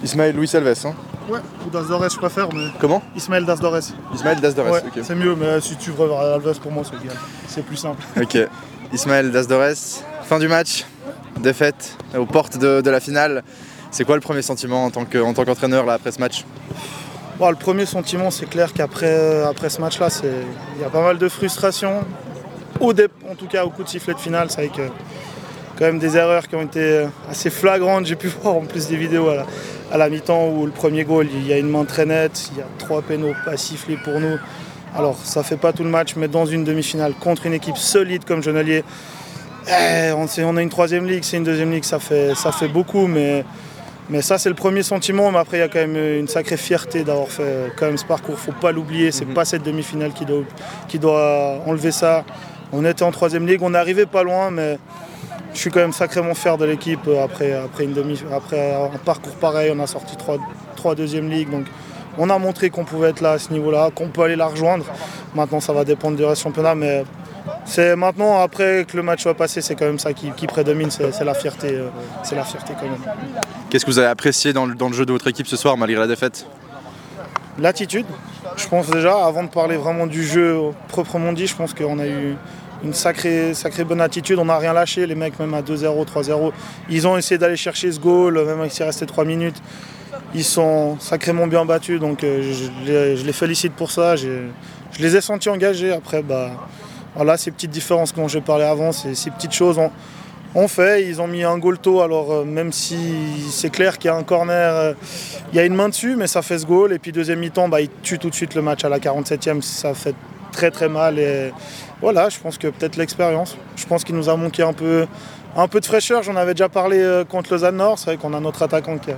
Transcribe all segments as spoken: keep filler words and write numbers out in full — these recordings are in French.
Ismaël Luis Alves, hein. Ouais, ou Dasdores, je préfère. Mais... Comment? Ismaël Dasdores. Ismaël Dasdores, ouais, ok. C'est mieux, mais si tu veux Alves, pour moi, c'est égal. C'est plus simple. Ok. Ismaël Dasdores, fin du match, défaite aux portes de, de la finale. C'est quoi le premier sentiment en tant que, en tant qu'entraîneur là, après ce match? Bon, le premier sentiment, c'est clair qu'après après ce match-là, il y a pas mal de frustration. Au dé... En tout cas, au coup de sifflet de finale, c'est vrai que quand même des erreurs qui ont été assez flagrantes. J'ai pu voir en plus des vidéos à la, à la mi-temps où le premier goal, il y a une main très nette, il y a trois pénaux pas sifflés pour nous. Alors ça fait pas tout le match, mais dans une demi-finale contre une équipe solide comme Genolier, eh, on, on a une troisième ligue, c'est une deuxième ligue, ça fait, ça fait beaucoup, mais, mais ça c'est le premier sentiment. Mais après il y a quand même une sacrée fierté d'avoir fait quand même ce parcours, faut pas l'oublier, c'est mm-hmm. pas cette demi-finale qui doit, qui doit enlever ça. On était en troisième ligue, on n'arrivait pas loin, mais je suis quand même sacrément fier de l'équipe. Après, après, une demi, après un parcours pareil, on a sorti trois, trois deuxième ligue. Donc on a montré qu'on pouvait être là à ce niveau-là, qu'on peut aller la rejoindre. Maintenant, ça va dépendre du reste du championnat. Mais c'est maintenant, après que le match soit passé, c'est quand même ça qui, qui prédomine. C'est, c'est la fierté. C'est la fierté quand même. Qu'est-ce que vous avez apprécié dans le, dans le jeu de votre équipe ce soir, malgré la défaite? L'attitude. Je pense déjà, avant de parler vraiment du jeu proprement dit, je pense qu'on a eu une sacrée, sacrée bonne attitude, on n'a rien lâché, les mecs même à deux zéro, trois zéro, ils ont essayé d'aller chercher ce goal, même s'il restait trois minutes, ils sont sacrément bien battus, donc euh, je, les, je les félicite pour ça, je, je les ai sentis engagés. Après, bah, voilà, ces petites différences dont j'ai parlé avant, ces, ces petites choses, on, on fait, ils ont mis un goal tôt, alors euh, même si c'est clair qu'il y a un corner, euh, il y a une main dessus, mais ça fait ce goal, et puis deuxième mi-temps, bah, ils tuent tout de suite le match à la quarante-septième, ça fait très très mal. Et voilà, je pense que peut-être l'expérience. Je pense qu'il nous a manqué un peu, un peu de fraîcheur. J'en avais déjà parlé contre Lausanne Nord. C'est vrai qu'on a notre attaquant qui a,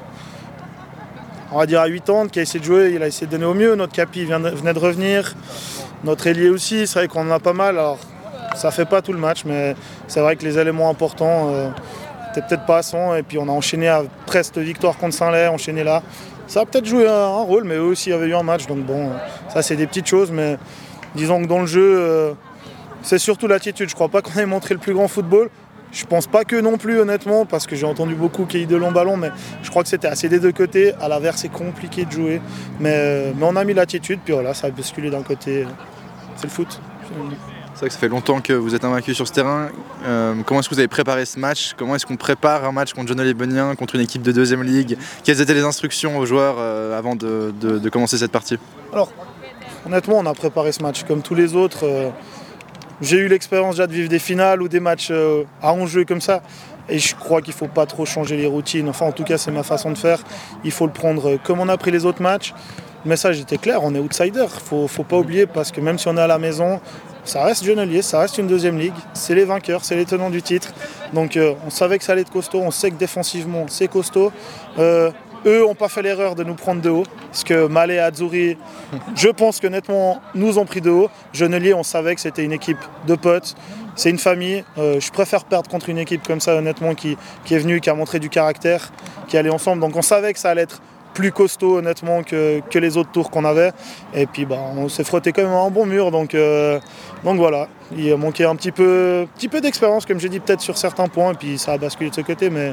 on va dire à huit ans, qui a essayé de jouer. Il a essayé de donner au mieux. Notre capi vient de, venait de revenir. Notre ailier aussi. C'est vrai qu'on en a pas mal. Alors, ça fait pas tout le match, mais c'est vrai que les éléments importants euh, n'étaient peut-être pas à cent. Et puis on a enchaîné à presque victoire contre Saint-Lay, enchaîné là. Ça a peut-être joué un, un rôle, mais eux aussi avaient eu un match. Donc bon, ça c'est des petites choses, mais disons que dans le jeu, euh, c'est surtout l'attitude. Je ne crois pas qu'on ait montré le plus grand football. Je ne pense pas que non plus, honnêtement, parce que j'ai entendu beaucoup qu'il y ait eu de longs ballons, mais je crois que c'était assez des deux côtés. À l'inverse, c'est compliqué de jouer. Mais, euh, mais on a mis l'attitude, puis voilà, ça a basculé d'un côté. C'est le foot. C'est vrai que ça fait longtemps que vous êtes invaincu sur ce terrain. Euh, comment est-ce que vous avez préparé ce match? Comment est-ce qu'on prépare un match contre Genolier-Bonien, contre une équipe de deuxième ligue? Quelles étaient les instructions aux joueurs euh, avant de, de, de commencer cette partie? Alors, honnêtement, on a préparé ce match comme tous les autres. Euh, j'ai eu l'expérience déjà de vivre des finales ou des matchs euh, à enjeu comme ça. Et je crois qu'il ne faut pas trop changer les routines. Enfin, en tout cas, c'est ma façon de faire. Il faut le prendre comme on a pris les autres matchs. Le message était clair, on est outsider. Il ne faut pas oublier, parce que même si on est à la maison, ça reste Genolier, ça reste une deuxième ligue. C'est les vainqueurs, c'est les tenants du titre. Donc euh, on savait que ça allait être costaud. On sait que défensivement, c'est costaud. Euh, Eux n'ont pas fait l'erreur de nous prendre de haut, parce que Malé et Azzurri, je pense que nettement, nous ont pris de haut. Genolier, on savait que c'était une équipe de potes, c'est une famille. Euh, je préfère perdre contre une équipe comme ça, honnêtement, qui, qui est venue, qui a montré du caractère, qui allait ensemble. Donc on savait que ça allait être plus costaud, honnêtement, que, que les autres tours qu'on avait. Et puis bah, on s'est frotté quand même à un bon mur, donc, euh, donc voilà. Il a manqué un petit peu, petit peu d'expérience, comme j'ai dit, peut-être sur certains points, et puis ça a basculé de ce côté, mais...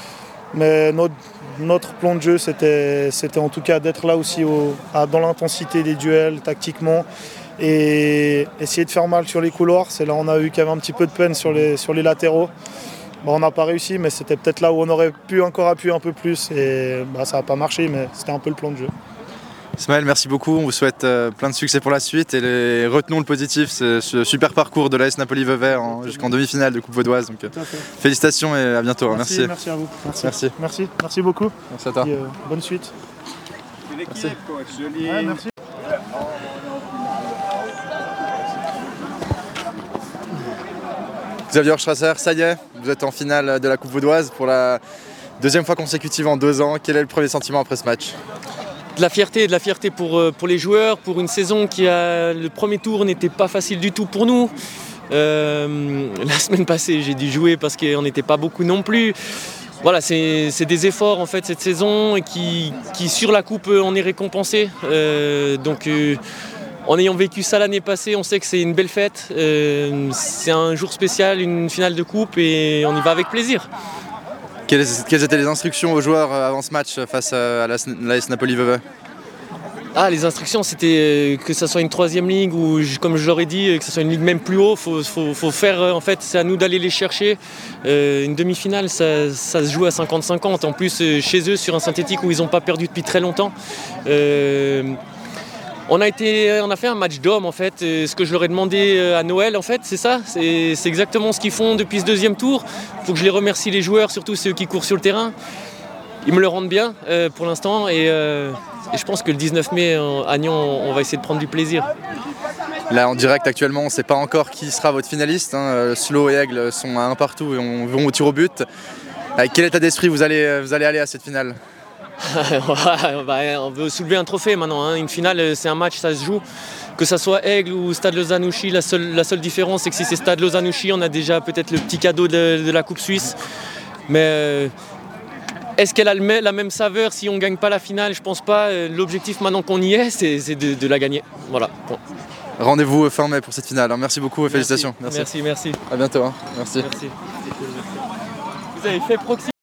Mais notre, notre plan de jeu, c'était, c'était en tout cas d'être là aussi au, à, dans l'intensité des duels, tactiquement, et essayer de faire mal sur les couloirs. C'est là où on a eu quand même un petit peu de peine sur les, sur les latéraux. Bon, on n'a pas réussi, mais c'était peut-être là où on aurait pu encore appuyer un peu plus. Et bah, ça n'a pas marché, mais c'était un peu le plan de jeu. Ismaël, merci beaucoup. On vous souhaite euh, plein de succès pour la suite. Et les... retenons le positif, c'est ce super parcours de l'A S Napoli-Vevey en... jusqu'en demi-finale de Coupe Vaudoise. Donc, euh, félicitations et à bientôt. Merci. Merci, merci à vous. Merci. Merci. Merci, merci beaucoup. Merci à toi. Et, euh, bonne suite. Merci. Ouais, merci. Xavier Strasser, ça y est, vous êtes en finale de la Coupe Vaudoise pour la deuxième fois consécutive en deux ans. Quel est le premier sentiment après ce match? De la fierté, de la fierté pour, pour les joueurs, pour une saison qui a... Le premier tour n'était pas facile du tout pour nous. Euh, la semaine passée, j'ai dû jouer parce qu'on n'était pas beaucoup non plus. Voilà, c'est, c'est des efforts en fait cette saison qui, qui sur la coupe, on est récompensé. Euh, donc, euh, en ayant vécu ça l'année passée, on sait que c'est une belle fête. Euh, c'est un jour spécial, une finale de coupe et on y va avec plaisir. Quelles, quelles étaient les instructions aux joueurs avant ce match face à l'A S Napoli Vevey? Ah, les instructions, c'était que ça soit une troisième ligue ou, comme je leur ai dit, que ce soit une ligue même plus haut. Faut, faut, faut faire, en fait, c'est à nous d'aller les chercher. Euh, une demi-finale, ça, ça se joue à cinquante cinquante. En plus, chez eux, sur un synthétique où ils n'ont pas perdu depuis très longtemps. Euh, on a été, on a fait un match d'hommes, en fait. Ce que je leur ai demandé à Noël, en fait, c'est ça. C'est, c'est exactement ce qu'ils font depuis ce deuxième tour. Il faut que je les remercie, les joueurs, surtout ceux qui courent sur le terrain. Ils me le rendent bien euh, pour l'instant et, euh, et je pense que le dix-neuf mai à Nyon, on va essayer de prendre du plaisir. Là en direct actuellement, on ne sait pas encore qui sera votre finaliste. Hein. Slow et Aigle sont à un partout et on vont au tir au but. Avec quel état d'esprit vous allez, vous allez aller à cette finale? On veut soulever un trophée maintenant. Hein. Une finale, c'est un match, ça se joue. Que ça soit Aigle ou Stade Lausanne-Ouchy, la seule, la seule différence, c'est que si c'est Stade Lausanne-Ouchy, on a déjà peut-être le petit cadeau de, de la Coupe Suisse. Mais euh, est-ce qu'elle a le, la même saveur si on ne gagne pas la finale? Je pense pas. L'objectif maintenant qu'on y est, c'est, c'est de, de la gagner. Voilà. Bon. Rendez-vous fin mai pour cette finale. Merci beaucoup et félicitations. Merci, merci. merci. À bientôt. Hein. Merci. Merci. Vous avez fait proxy.